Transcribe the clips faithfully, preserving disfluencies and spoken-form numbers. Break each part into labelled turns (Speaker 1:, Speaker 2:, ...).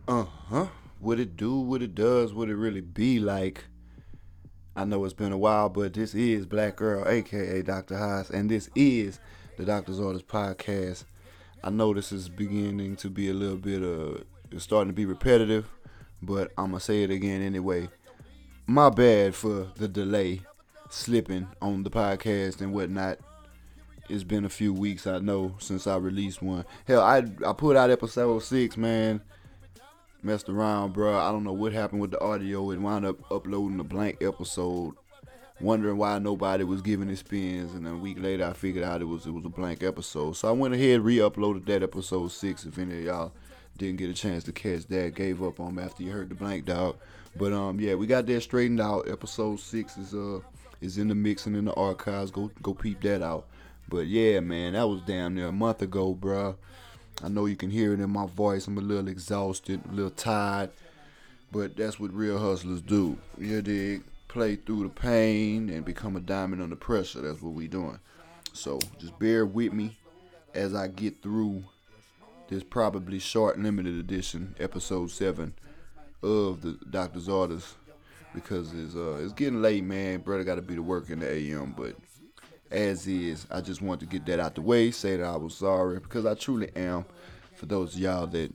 Speaker 1: Uh huh. What it do, what it does, what it really be like. I know it's been a while, but this is Black Girl, aka doctor Haas, and this is the Doctor's Orders podcast. I know this is beginning to be a little bit uh it's starting to be repetitive, but I'ma say it again anyway. My bad for the delay, slipping on the podcast and whatnot. It's been a few weeks, I know, since I released one. Hell, I I put out episode six, man. Messed around, bro. I don't know what happened with the audio. It wound up uploading a blank episode, wondering why nobody was giving it spins. And then a week later, I figured out it was it was a blank episode. So I went ahead re-uploaded that episode six. If any of y'all didn't get a chance to catch that, gave up on me after you heard the blank dog. But um, yeah, we got that straightened out. Episode six is uh is in the mix and in the archives. Go go peep that out. But yeah, man, that was damn near a month ago, bro. I know you can hear it in my voice. I'm a little exhausted, a little tired, but that's what real hustlers do. You dig? Play through the pain and become a diamond under pressure. That's what we doing. So just bear with me as I get through this probably short limited edition, episode seven of the Doctor's Orders, because it's uh it's getting late, man. Brother got to be to work in the A M, but as is, I just want to get that out the way. Say that I was sorry because I truly am. For those of y'all that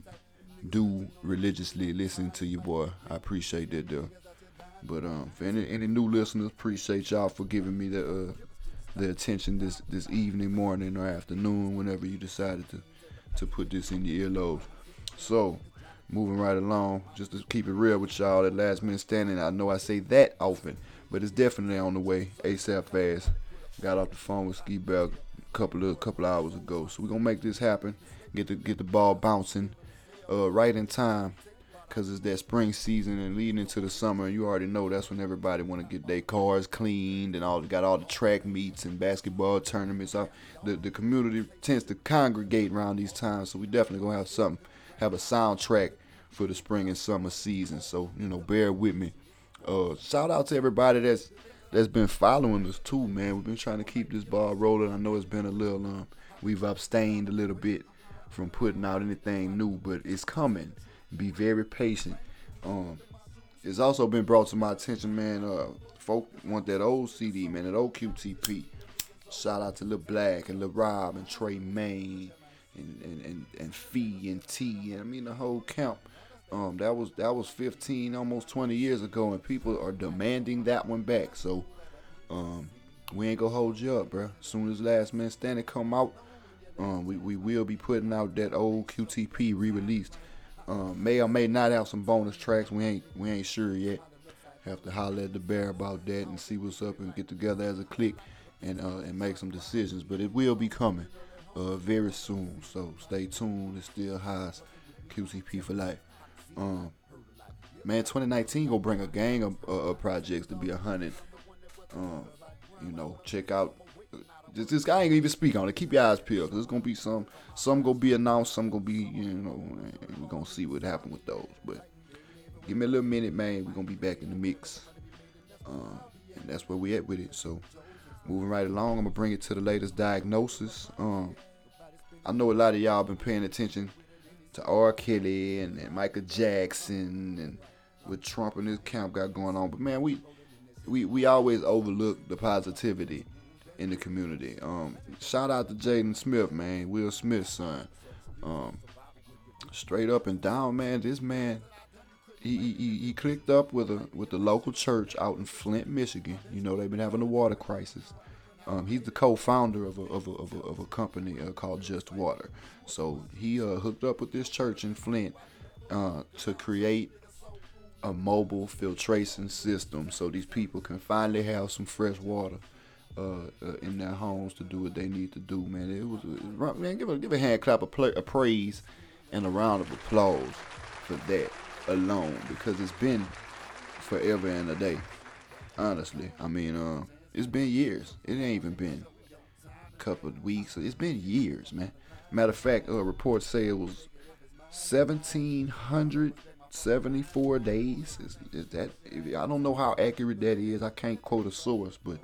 Speaker 1: do religiously listen to your boy, I appreciate that though. But um, for any any new listeners, appreciate y'all for giving me the uh, the attention this this evening, morning, or afternoon, whenever you decided to to put this in your earlobes. So, moving right along, just to keep it real with y'all, that last minute standing. I know I say that often, but it's definitely on the way, ASAP fast. Got off the phone with Ski Bell a couple of couple of hours ago, so we're gonna make this happen. Get the get the ball bouncing, uh, right in time, cause it's that spring season and leading into the summer. And you already know that's when everybody want to get their cars cleaned and all got all the track meets and basketball tournaments. Uh, The the community tends to congregate around these times, so we definitely gonna have something, have a soundtrack for the spring and summer season. So you know, bear with me. Uh, shout out to everybody that's that's been following us too, man. We've been trying to keep this ball rolling. I know it's been a little um, we've abstained a little bit from putting out anything new, but it's coming. Be very patient. Um, it's also been brought to my attention, man. Uh, folk want that old C D, man, that old Q T P. Shout out to Lil Black and Lil Rob and Trey Main and and, and, and Fee and T and I mean the whole camp. Um, that was that was fifteen, almost twenty years ago, and people are demanding that one back. So um, we ain't gonna hold you up, bro. As soon as Last Man Standing come out, um, we, we will be putting out that old Q T P re-released. Um, may or may not have some bonus tracks. We ain't we ain't sure yet. Have to holler at the bear about that and see what's up and get together as a clique and uh, and make some decisions. But it will be coming uh, very soon. So stay tuned. It's still Haas Q T P for life. Um, man, twenty nineteen gonna bring a gang of, uh, of projects to be a hundred. Um, you know, check out. This, this guy ain't gonna even speak on it. Keep your eyes peeled, cause it's gonna be some. Some gonna be announced. Some gonna be, you know, and we're gonna see what happens with those. But give me a little minute, man. We're gonna be back in the mix, um, and that's where we at with it. So moving right along, I'm gonna bring it to the latest diagnosis. Um, I know a lot of y'all been paying attention to R. Kelly and, and Michael Jackson and what Trump and his camp got going on. But man, we we, we always overlook the positivity in the community. Um, shout out to Jaden Smith, man, Will Smith's son. Um, straight up and down, man. This man, he, he he clicked up with a with the local church out in Flint, Michigan. You know they've been having a water crisis. Um, he's the co-founder of a of a, of a, of a company uh, called Just Water. So he uh, hooked up with this church in Flint uh, to create a mobile filtration system, so these people can finally have some fresh water uh, uh, in their homes to do what they need to do. Man, it was, it was man. Give a give a hand clap of, play, of praise and a round of applause for that alone, because it's been forever and a day. Honestly, I mean, uh, it's been years. It ain't even been a couple of weeks. It's been years, man. Matter of fact, uh, reports say it was seventeen hundred seventy-four days. Is, is that? I don't know how accurate that is. I can't quote a source, but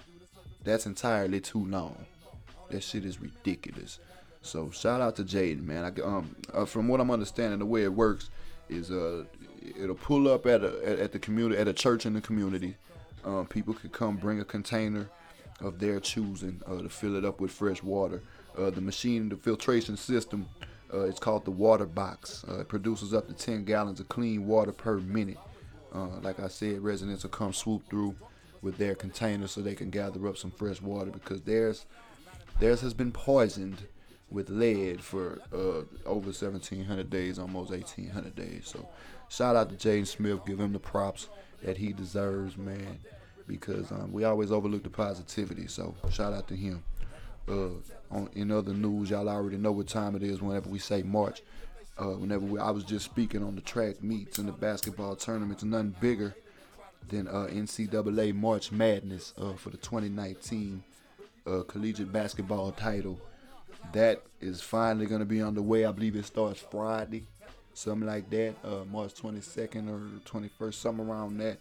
Speaker 1: that's entirely too long. That shit is ridiculous. So shout out to Jaden, man. I, um, uh, from what I'm understanding, the way it works is uh it'll pull up at a at, at the community at a church in the community. Um, people could come bring a container of their choosing uh, to fill it up with fresh water. Uh, the machine, the filtration system, uh, it's called the water box. Uh, it produces up to ten gallons of clean water per minute. Uh, like I said, residents will come swoop through with their containers so they can gather up some fresh water because theirs theirs has been poisoned with lead for uh, over seventeen hundred days, almost eighteen hundred days. So shout out to Jaden Smith. Give him the props that he deserves, man, because um, we always overlook the positivity. So shout out to him. Uh, on, in other news, y'all already know what time it is whenever we say March. Uh, whenever we, I was just speaking on the track meets and the basketball tournaments, nothing bigger than uh, N C double A March Madness uh, for the twenty nineteen uh, collegiate basketball title. That is finally going to be underway. I believe it starts Friday, something like that, uh, March twenty-second or twenty-first, something around that.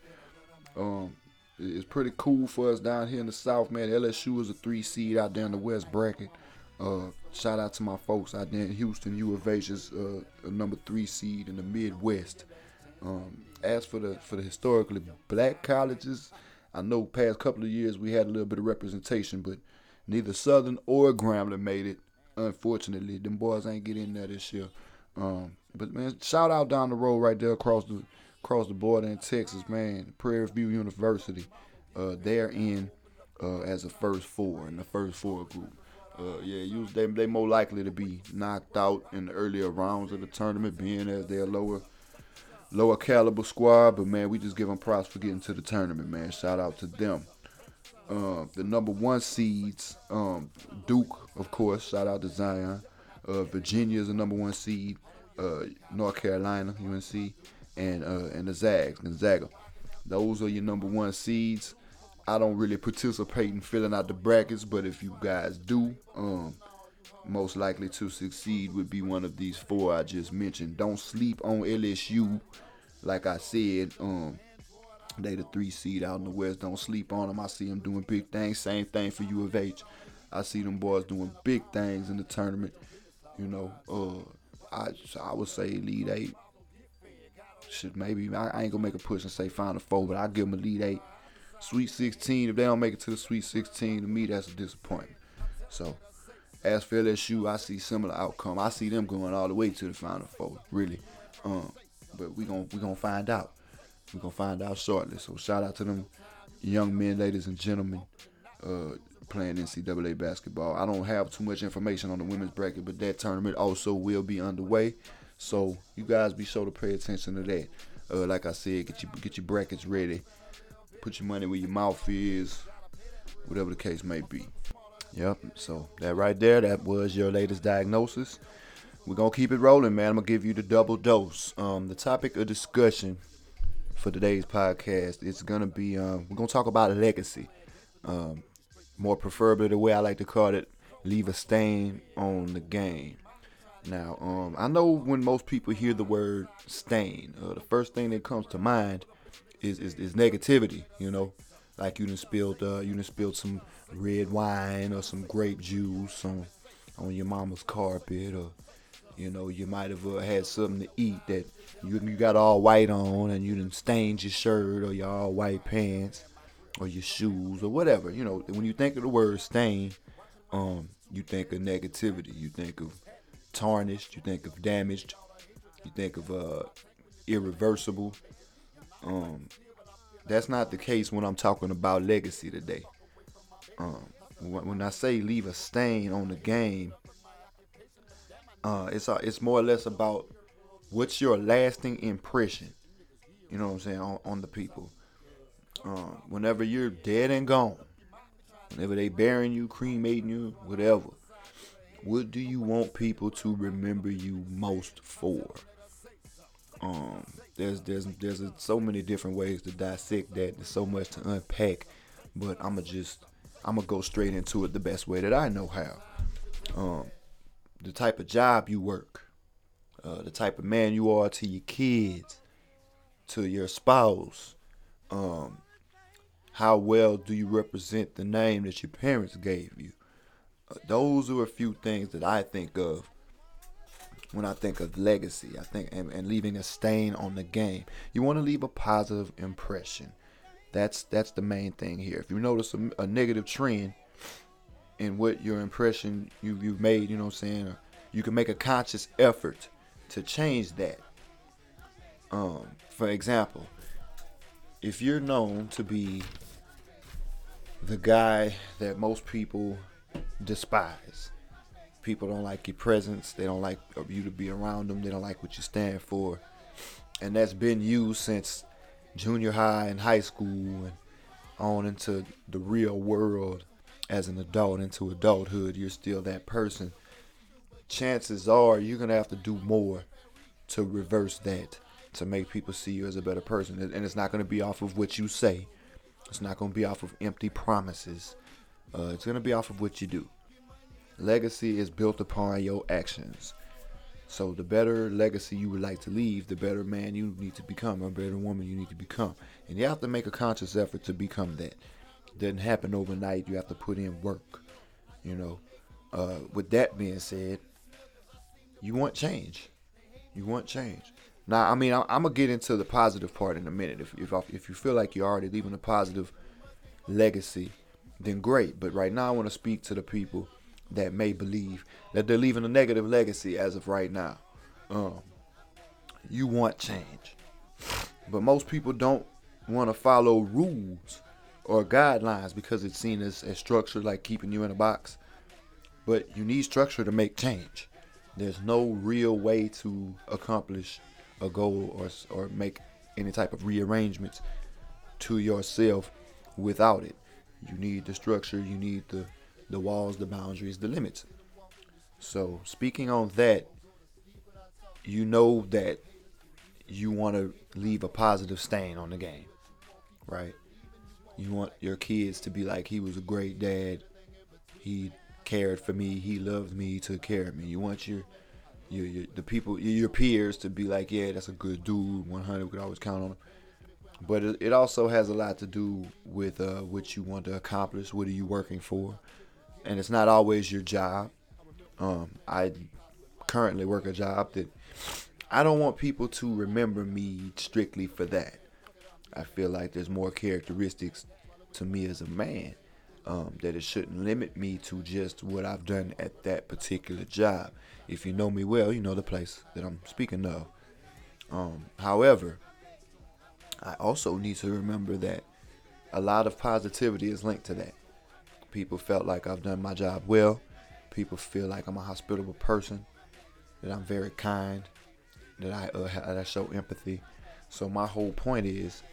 Speaker 1: Um, it's pretty cool for us down here in the South, man. L S U is a three seed out there in the West bracket. Uh, shout out to my folks out there in Houston. U of H is uh, a number three seed in the Midwest. Um, as for the for the historically black colleges, I know past couple of years we had a little bit of representation, but neither Southern or Grambling made it. Unfortunately, them boys ain't get in there this year. Um, but man, shout out down the road right there across the across the border in Texas, man. Prairie View University, uh, they're in uh, as a first four in the first four group. Uh, yeah, you, they they more likely to be knocked out in the earlier rounds of the tournament, being as they're lower lower caliber squad. But man, we just give them props for getting to the tournament, man. Shout out to them. Uh, the number one seeds, um, Duke, of course. Shout out to Zion. Uh, Virginia is the number one seed. Uh, North Carolina, U N C, and uh, and the Zags, Gonzaga. Those are your number one seeds. I don't really participate in filling out the brackets, but if you guys do, um, most likely to succeed would be one of these four I just mentioned. Don't sleep on L S U. Like I said, um, they the three seed out in the West. Don't sleep on them. I see them doing big things. Same thing for U of H. I see them boys doing big things in the tournament. You know, uh, I I would say lead eight. Should maybe I, I ain't gonna make a push and say final four, but I give them a lead eight. Sweet sixteen. If they don't make it to the Sweet sixteen, to me that's a disappointment. So as for L S U, I see similar outcome. I see them going all the way to the final four, really. Um, but we gon' we gonna find out. We're going to find out shortly. So shout out to them young men, ladies, and gentlemen uh, playing N C double A basketball. I don't have too much information on the women's bracket, but that tournament also will be underway. So you guys be sure to pay attention to that. Uh, like I said, get your, get your brackets ready. Put your money where your mouth is, whatever the case may be. Yep, so that right there, that was your latest diagnosis. We're going to keep it rolling, man. I'm going to give you the double dose. Um, the topic of discussion for today's podcast, it's gonna be um, we're gonna talk about legacy, um, more preferably the way I like to call it, leave a stain on the game. Now, um, I know when most people hear the word stain, uh, the first thing that comes to mind is, is is negativity. You know, like you done spilled uh, you done spilled some red wine or some grape juice on on your mama's carpet, or you know, you might have uh, had something to eat that you you got all white on, and you done stained your shirt or your all white pants or your shoes or whatever. You know, when you think of the word stain, um, you think of negativity. You think of tarnished. You think of damaged. You think of uh, irreversible. Um, that's not the case when I'm talking about legacy today. Um, when, when I say leave a stain on the game, Uh, it's uh, it's more or less about what's your lasting impression. You know what I'm saying on, on the people. Um, whenever you're dead and gone, whenever they burying you, cremating you, whatever, what do you want people to remember you most for? Um, there's there's there's a, so many different ways to dissect that. There's so much to unpack, but I'ma just I'ma go straight into it the best way that I know how. Um, the type of job you work, uh, the type of man you are to your kids, to your spouse, um, how well do you represent the name that your parents gave you? Uh, those are a few things that I think of when I think of legacy. I think and, and leaving a stain on the game. You want to leave a positive impression. That's that's the main thing here. If you notice a, a negative trend in what your impression you you've made, you know what I'm saying, you can make a conscious effort to change that. Um, for example, if you're known to be the guy that most people despise, people don't like your presence, they don't like you to be around them, they don't like what you stand for, and that's been you since junior high and high school and on into the real world as an adult, into adulthood, you're still that person. Chances are you're going to have to do more to reverse that, to make people see you as a better person. And it's not going to be off of what you say. It's not going to be off of empty promises. Uh, it's going to be off of what you do. Legacy is built upon your actions. So the better legacy you would like to leave, the better man you need to become, or better woman you need to become. And you have to make a conscious effort to become that. It doesn't happen overnight. You have to put in work. You know, uh, with that being said, you want change. You want change. Now, I mean, I, I'm gonna get into the positive part in a minute. If if if you feel like you're already leaving a positive legacy, then great. But right now, I want to speak to the people that may believe that they're leaving a negative legacy as of right now. Um, you want change, but most people don't want to follow rules or guidelines because it's seen as, as structure, like keeping you in a box. But you need structure to make change. There's no real way to accomplish a goal or or make any type of rearrangements to yourself without it. You need the structure, you need the, the walls, the boundaries, the limits. So speaking on that, you know that you want to leave a positive stain on the game, right? You want your kids to be like, he was a great dad. He cared for me. He loved me. He took care of me. You want your Your, your, the people, your peers to be like, yeah, that's a good dude, one hundred, we could always count on him. But it, it also has a lot to do with uh, what you want to accomplish, what are you working for. And it's not always your job. Um, I currently work a job that I don't want people to remember me strictly for that. I feel like there's more characteristics to me as a man, um, that it shouldn't limit me to just what I've done at that particular job. If you know me well, you know the place that I'm speaking of. Um, however, I also need to remember that a lot of positivity is linked to that. People felt like I've done my job well. People feel like I'm a hospitable person, that I'm very kind, that I, uh, that I show empathy. So my whole point is,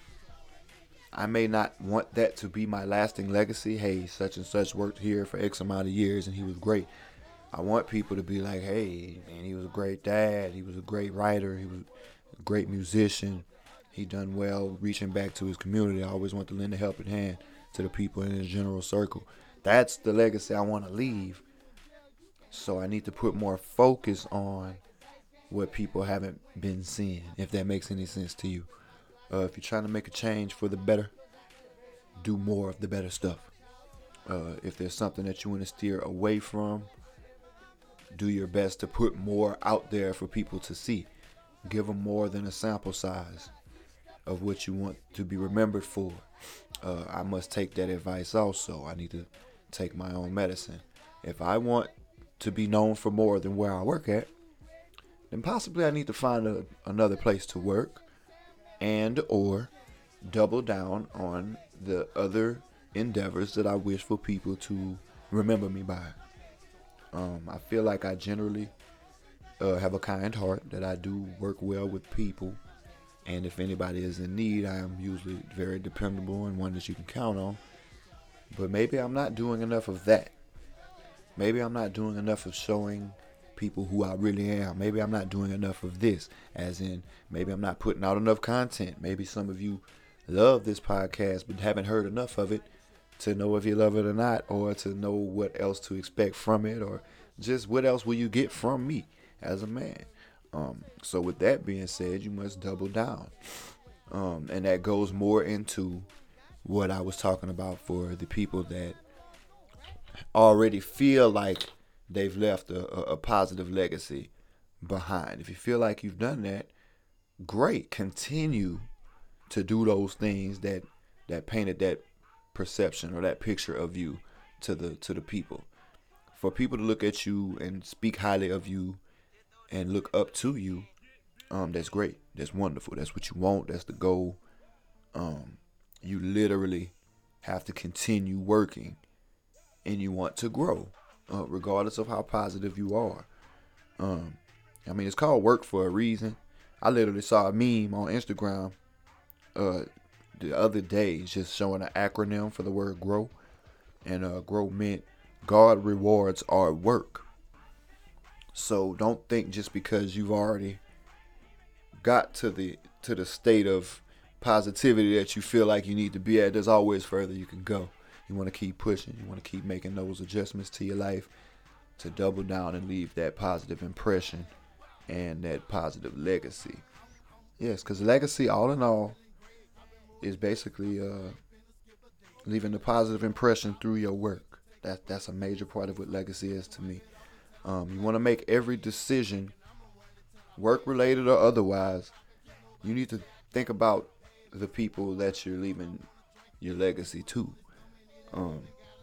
Speaker 1: I may not want that to be my lasting legacy. Hey, such and such worked here for X amount of years and he was great. I want people to be like, hey, man, he was a great dad. He was a great writer. He was a great musician. He done well reaching back to his community. I always want to lend a helping hand to the people in his general circle. That's the legacy I want to leave. So I need to put more focus on what people haven't been seeing, if that makes any sense to you. Uh, if you're trying to make a change for the better, do more of the better stuff. Uh, if there's something that you want to steer away from, do your best to put more out there for people to see. Give them more than a sample size of what you want to be remembered for. Uh, I must take that advice also. I need to take my own medicine. If I want to be known for more than where I work at, then possibly I need to find a, another place to work and or double down on the other endeavors that I wish for people to remember me by. Um, I feel like I generally uh, have a kind heart, that I do work well with people. And if anybody is in need, I am usually very dependable and one that you can count on. But maybe I'm not doing enough of that. Maybe I'm not doing enough of showing people who I really am. Maybe I'm not doing enough of this, as in maybe I'm not putting out enough content. Maybe some of you love this podcast but haven't heard enough of it to know if you love it or not, or to know what else to expect from it, or just what else will you get from me as a man. Um, so with that being said, you must double down. Um, and that goes more into what I was talking about for the people that already feel like they've left a, a, a positive legacy. behind. If you feel like you've done that, great. Continue to do those things that that painted that perception or that picture of you to the to the people. For people to look at you and speak highly of you and look up to you, um, that's great. That's wonderful. That's what you want. That's the goal. Um, you literally have to continue working, and you want to grow, uh, regardless of how positive you are. Um, I mean, it's called work for a reason. I literally saw a meme on Instagram uh, the other day just showing an acronym for the word grow. And uh, grow meant God rewards our work. So don't think just because you've already got to the to the state of positivity that you feel like you need to be at, there's always further you can go. You want to keep pushing. You want to keep making those adjustments to your life to double down and leave that positive impression and that positive legacy. Yes, because legacy, all in all, is basically uh, leaving a positive impression through your work. That that's a major part of what legacy is to me. Um, you want to make every decision, work related or otherwise. You need to think about the people that you're leaving your legacy to. Um,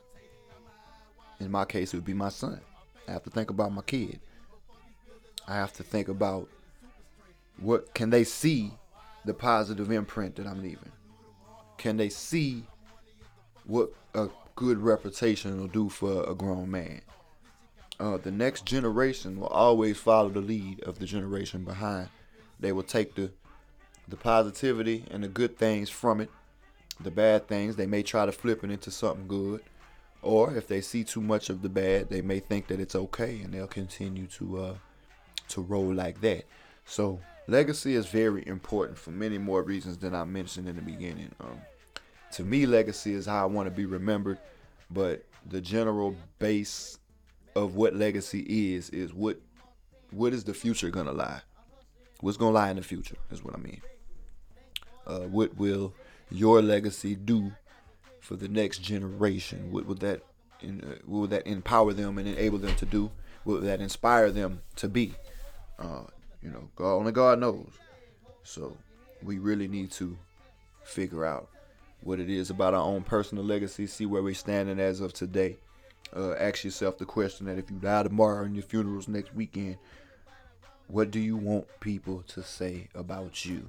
Speaker 1: in my case, it would be my son. I have to think about my kid. I have to think about what can they see the positive imprint that I'm leaving. Can they see what a good reputation will do for a grown man? Uh, the next generation will always follow the lead of the generation behind. They will take the the positivity and the good things from it. The bad things, they may try to flip it into something good. Or if they see too much of the bad, they may think that it's okay and they'll continue to uh, to roll like that. So legacy is very important for many more reasons than I mentioned in the beginning. Um, to me, legacy is how I want to be remembered, but the general base of what legacy is is what what is the future gonna lie? What's gonna lie in the future is what I mean. Uh, what will your legacy do for the next generation? What would that in, uh, what would that empower them and enable them to do? What would that inspire them to be? Uh, you know, God, only God knows. So we really need to figure out what it is about our own personal legacy, see where we're standing as of today. Uh, ask yourself the question that if you die tomorrow and your funeral's next weekend, what do you want people to say about you?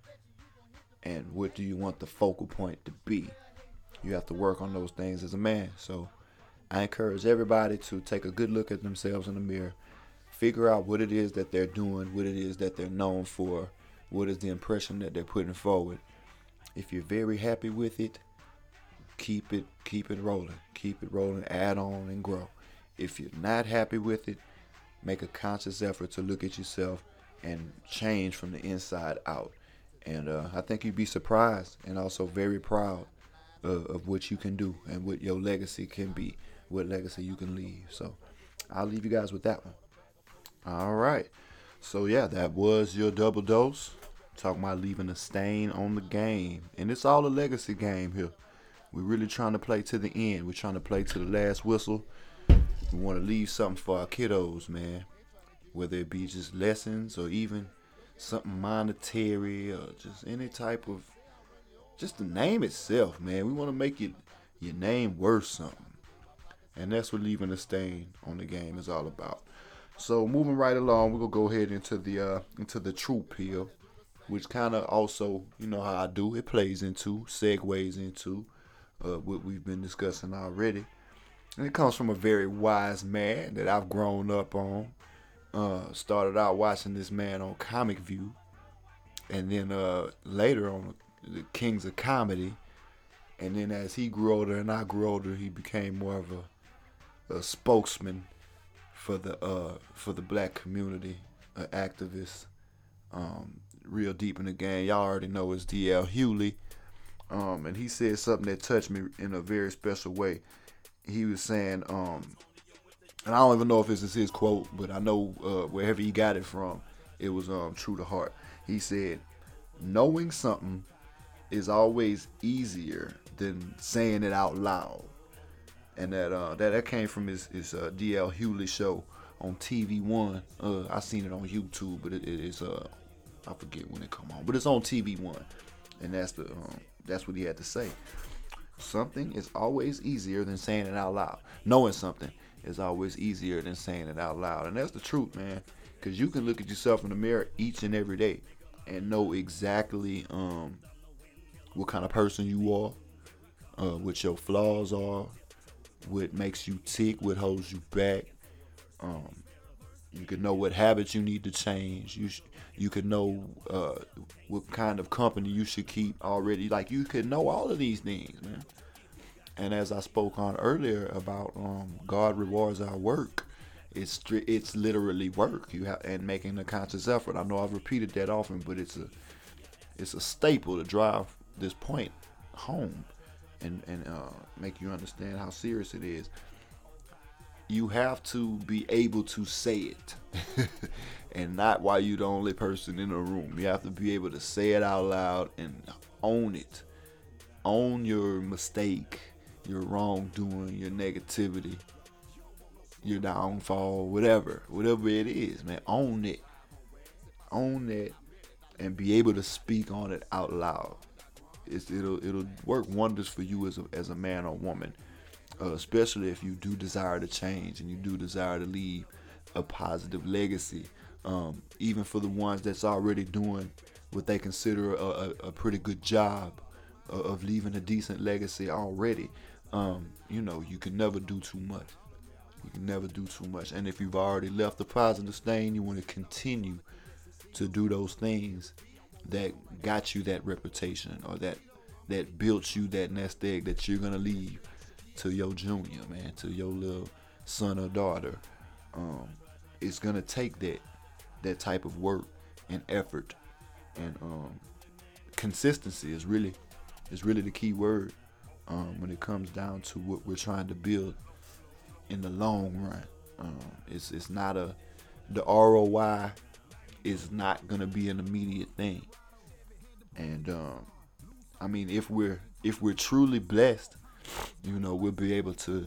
Speaker 1: And what do you want the focal point to be? You have to work on those things as a man. So I encourage everybody to take a good look at themselves in the mirror, figure out what it is that they're doing, what it is that they're known for, what is the impression that they're putting forward. If you're very happy with it, keep it keep it rolling. Keep it rolling, add on and grow. If you're not happy with it, make a conscious effort to look at yourself and change from the inside out. And uh, I think you'd be surprised and also very proud of, of what you can do and what your legacy can be, what legacy you can leave. So I'll leave you guys with that one. All right. So yeah, that was your double dose. Talking about leaving a stain on the game. And it's all a legacy game here. We're really trying to play to the end. We're trying to play to the last whistle. We want to leave something for our kiddos, man. Whether it be just lessons or even something monetary or just any type of, just the name itself, man. We want to make it your name worth something. And that's what leaving a stain on the game is all about. So moving right along, we're gonna go ahead into the uh, into the true pill, which kind of also, you know how I do, it plays into, segues into uh, what we've been discussing already. And it comes from a very wise man that I've grown up on. Uh, started out watching this man on Comic View, and then uh, later on the Kings of Comedy. And then as he grew older and I grew older, he became more of a, a spokesman for the uh, for the black community, an activist, um, real deep in the game. Y'all already know it's D L Hewley, um, and he said something that touched me in a very special way. He was saying, um, and I don't even know if this is his quote, but I know uh, wherever he got it from, it was um, true to heart. He said, knowing something is always easier than saying it out loud. And that uh, that, that came from his, his uh, D L Hewley show on T V One. Uh, I seen it on YouTube, but it, it is uh, I forget when it come on, but it's on T V One, and that's the um, that's what he had to say. Something is always easier than saying it out loud. Knowing something is always easier than saying it out loud, and that's the truth, man. Because you can look at yourself in the mirror each and every day and know exactly um, what kind of person you are, uh, what your flaws are, what makes you tick, what holds you back. Um, you can know what habits you need to change. You sh- you could know uh, what kind of company you should keep already. Like you could know all of these things, man. And as I spoke on earlier about um, God rewards our work, it's stri- it's literally work. You have and making a conscious effort. I know I've repeated that often, but it's a it's a staple to drive this point home and and uh, make you understand how serious it is. You have to be able to say it, and not while you're the only person in the room. You have to be able to say it out loud and own it. Own your mistake, your wrongdoing, your negativity, your downfall, whatever, whatever it is, man. Own it, own it, and be able to speak on it out loud. It's, it'll it'll work wonders for you as a as a man or woman, uh, especially if you do desire to change and you do desire to leave a positive legacy. Um, even for the ones that's already doing what they consider a, a, a pretty good job of, of leaving a decent legacy already. Um, you know, you can never do too much. You can never do too much. And if you've already left a positive stain, you want to continue to do those things that got you that reputation or that that built you that nest egg that you're gonna leave to your junior, man, to your little son or daughter. Um, it's gonna take that that type of work and effort, and um, consistency is really is really the key word um, when it comes down to what we're trying to build in the long run. Um, it's it's not a the R O I is not gonna be an immediate thing, and um, I mean if we're if we're truly blessed, you know, we'll be able to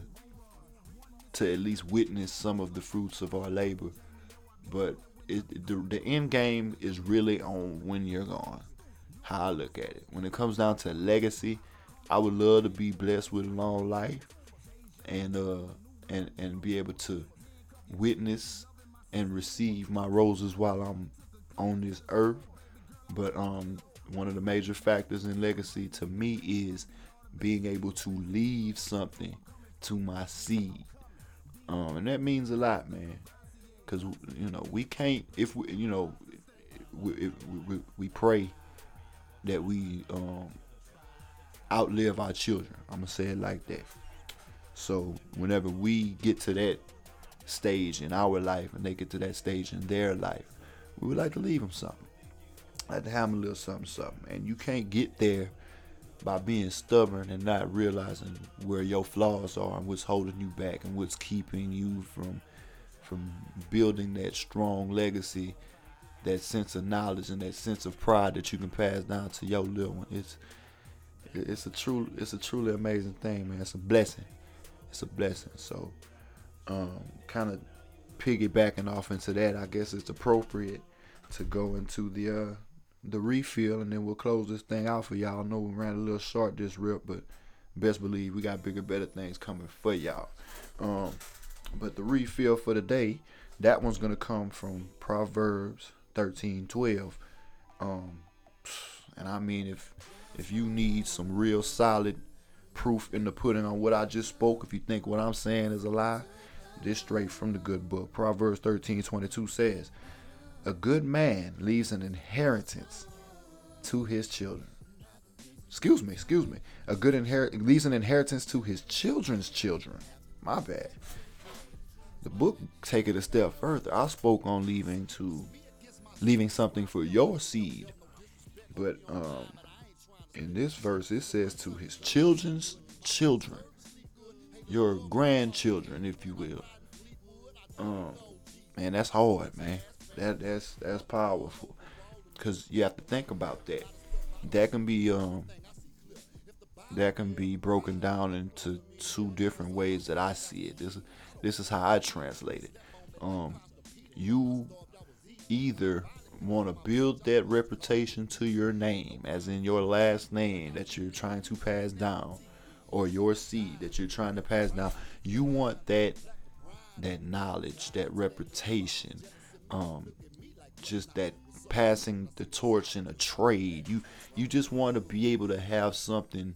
Speaker 1: to at least witness some of the fruits of our labor. But it, the the end game is really on when you're gone. How I look at it, when it comes down to legacy, I would love to be blessed with a long life and uh and and be able to witness and receive my roses while I'm on this earth. But um, one of the major factors in legacy to me is being able to leave something to my seed, um, and that means a lot, man. Cause you know we can't if we you know we, if we, we pray that we um, outlive our children. I'm gonna say it like that. So whenever we get to that stage in our life and they get to that stage in their life, we would like to leave them something. Like to have them a little something, something. And you can't get there by being stubborn and not realizing where your flaws are and what's holding you back and what's keeping you from from building that strong legacy, that sense of knowledge and that sense of pride that you can pass down to your little one. It's it's a true it's a truly amazing thing, man. It's a blessing. It's a blessing. So um, kind of piggybacking off into that, I guess it's appropriate to go into the uh, the refill, and then we'll close this thing out for y'all. I know we ran a little short this rip, but best believe we got bigger, better things coming for y'all. Um, but the refill for the day, that one's gonna come from Proverbs thirteen twelve. Um, and I mean, if if you need some real solid proof in the pudding on what I just spoke, if you think what I'm saying is a lie, this straight from the good book. Proverbs thirteen twenty-two says, "A good man leaves an inheritance to his children." Excuse me, excuse me. A good inherit leaves an inheritance to his children's children. My bad. The book take it a step further. I spoke on leaving to leaving something for your seed, but um, in this verse it says to his children's children, your grandchildren, if you will. Um, man, that's hard, man. That that's that's powerful, cause you have to think about that. That can be um that can be broken down into two different ways that I see it. This this is how I translate it. Um, you either want to build that reputation to your name, as in your last name that you're trying to pass down, or your seed that you're trying to pass down. You want that that knowledge, that reputation, um, just that passing the torch in a trade. You you just want to be able to have something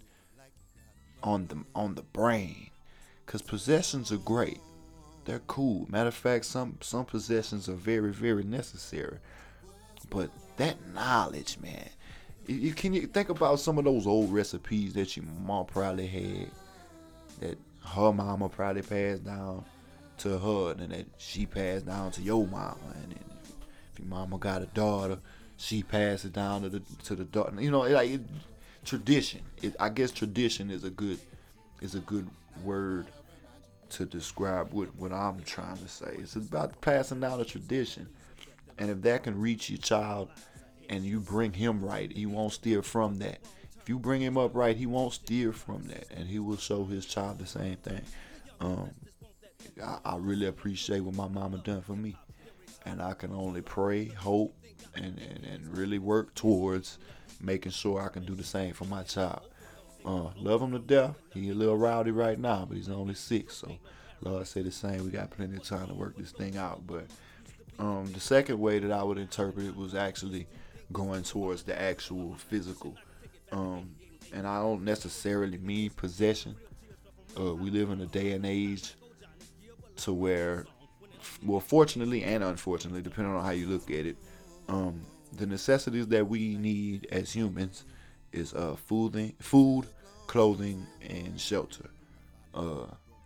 Speaker 1: on the on the brain, because possessions are great. They're cool. Matter of fact, some some possessions are very very necessary. But that knowledge, man, you, you can you think about some of those old recipes that your mom probably had, that her mama probably passed down to her, and that she passed down to your mama, and then if your mama got a daughter, she passed it down to the to the daughter. You know, like it, tradition. It, I guess tradition is a good is a good word to describe what, what I'm trying to say. It's about passing down a tradition. And if that can reach your child and you bring him right, he won't steer from that. If you bring him up right, he won't steer from that. And he will show his child the same thing. Um, I, I really appreciate what my mama done for me. And I can only pray, hope, and, and, and really work towards making sure I can do the same for my child. Uh, love him to death. He a little rowdy right now, but he's only six, so Lord say the same. We got plenty of time to work this thing out. But um, the second way that I would interpret it was actually going towards the actual physical. Um, and I don't necessarily mean possession. Uh, we live in a day and age to where, well, fortunately and unfortunately, depending on how you look at it, um, the necessities that we need as humans is uh, food, food, clothing, and shelter. Uh,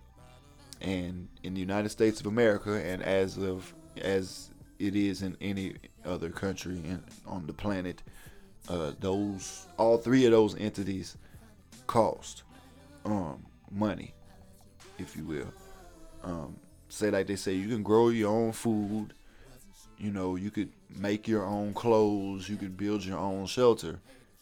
Speaker 1: and in the United States of America, and as of as it is in any other country in, on the planet, uh, those all three of those entities cost um, money, if you will. Um, say like they say, you can grow your own food. You know, you could make your own clothes. You could build your own shelter.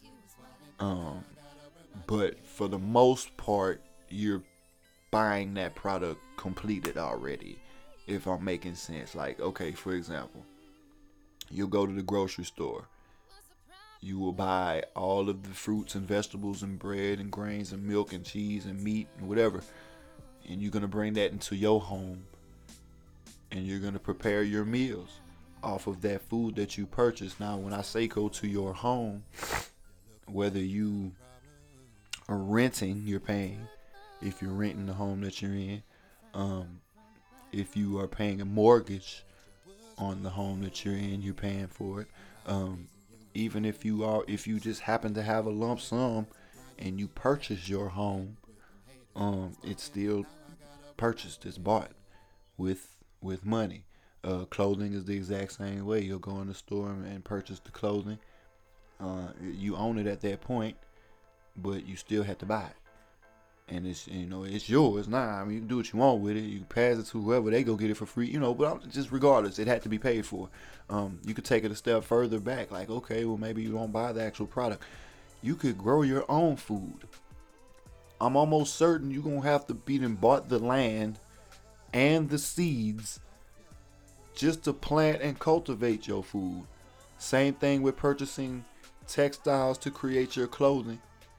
Speaker 1: Um, but for the most part, you're buying that product completed already. If I'm making sense, like okay, for example, you'll go to the grocery store. You will buy all of the fruits and vegetables and bread and grains and milk and cheese and meat and whatever, and you're gonna bring that into your home, and you're gonna prepare your meals off of that food that you purchased. Now, when I say go to your home, whether you are renting, you're paying. If you're renting the home that you're in, um, if you are paying a mortgage on the home that you're in, you're paying for it. Um, even if you are, if you just happen to have a lump sum and you purchase your home, um, it's still purchased. It's bought with with money. Uh, clothing is the exact same way. You'll go in the store and purchase the clothing. Uh, you own it at that point, but you still have to buy it. And it's, you know, it's yours now. I mean, you can do what you want with it. You can pass it to whoever, they go get it for free, you know. But I'm, just regardless, it had to be paid for. Um, you could take it a step further back, like okay, well maybe you don't buy the actual product. You could grow your own food. I'm almost certain you're gonna have to be and bought the land and the seeds just to plant and cultivate your food. Same thing with purchasing textiles to create your clothing,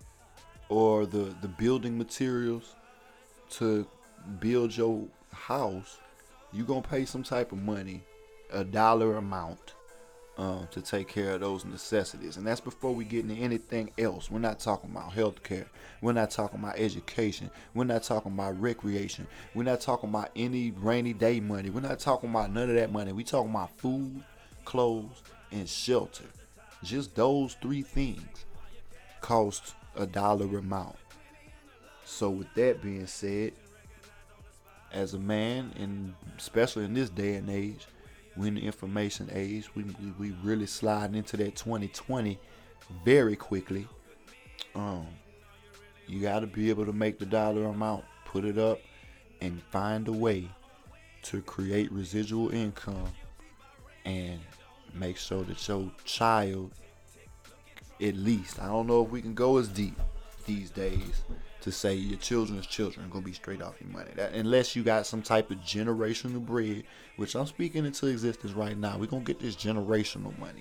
Speaker 1: or the, the building materials to build your house. You're going to pay some type of money, a dollar amount, um, to take care of those necessities. And that's before we get into anything else. We're not talking about healthcare. We're not talking about education. We're not talking about recreation. We're not talking about any rainy day money. We're not talking about none of that money. We're talking about food, clothes, and shelter. Just those three things cost a dollar amount. So with that being said, as a man, and especially in this day and age, we're in the information age, we we, we really slide into that twenty twenty very quickly. Um, you got to be able to make the dollar amount, put it up, and find a way to create residual income and make sure that your child, at least, I don't know if we can go as deep these days to say your children's children are gonna be straight off your money. That, unless you got some type of generational bread, which I'm speaking into existence right now. We're gonna get this generational money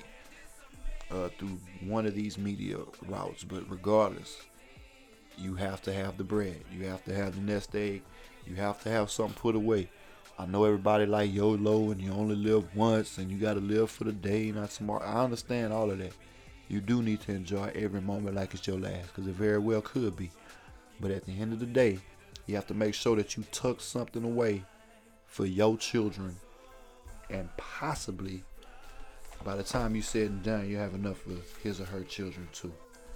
Speaker 1: uh, through one of these media routes. But regardless, you have to have the bread. You have to have the nest egg. You have to have something put away. I know everybody like YOLO and you only live once and you gotta live for the day, not tomorrow. I understand all of that. You do need to enjoy every moment like it's your last, because it very well could be. But at the end of the day, you have to make sure that you tuck something away for your children, and possibly by the time you said and done, you have enough for his or her children too.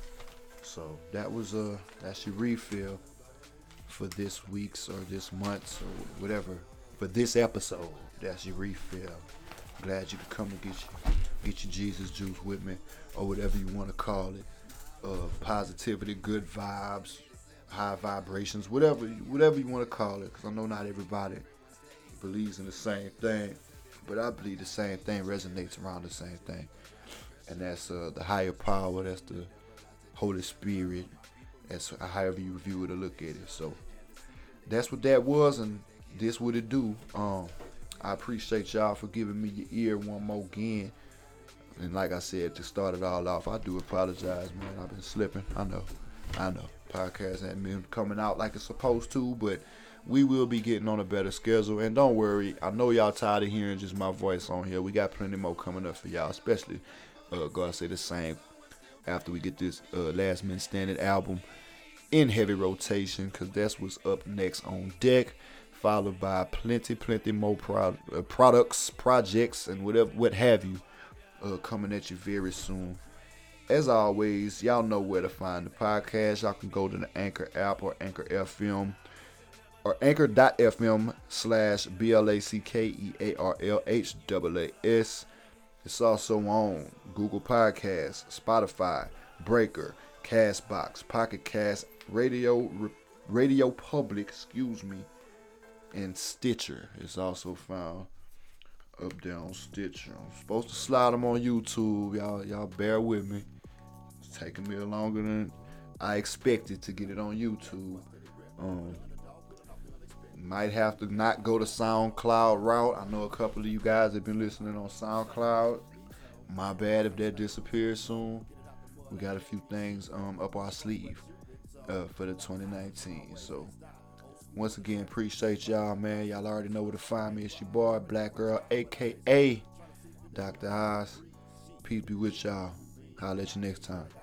Speaker 1: So that was uh that's your refill for this week's or this month's or whatever. For this episode, that's your refill. Glad you could come and get you, get your Jesus juice with me, or whatever you want to call it. Uh, positivity, good vibes, high vibrations, whatever, whatever you want to call it. Because I know not everybody believes in the same thing, but I believe the same thing resonates around the same thing, and that's uh, the higher power. That's the Holy Spirit. That's however you view it or look at it. So that's what that was, and this what it do. Um, I appreciate y'all for giving me your ear one more again. And like I said, to start it all off, I do apologize, man. I've been slipping. I know. I know. Podcast hasn't been coming out like it's supposed to, but we will be getting on a better schedule. And don't worry, I know y'all tired of hearing just my voice on here. We got plenty more coming up for y'all, especially, uh, gotta say the same, after we get this uh, Last Man Standing album in heavy rotation, because that's what's up next on deck. Followed by plenty, plenty more pro- uh, products, projects, and whatever, what have you, uh, coming at you very soon. As always, y'all know where to find the podcast. Y'all can go to the Anchor app or Anchor F M or Anchor.fm slash B L A C K E A R L H A A S. It's also on Google Podcasts, Spotify, Breaker, Castbox, Pocket Cast, Radio, Radio Public, excuse me, and Stitcher. It's also found up there on Stitcher. I'm supposed to slide them on YouTube. Y'all, y'all bear with me. It's taking me longer than I expected to get it on YouTube. Um, might have to not go to SoundCloud route. I know a couple of you guys have been listening on SoundCloud. My bad if that disappears soon. We got a few things um up our sleeve uh, for the twenty nineteen. So once again, appreciate y'all, man. Y'all already know where to find me. It's your boy, Black Girl, a k a. Doctor Haas. Peace be with y'all. I'll let you next time.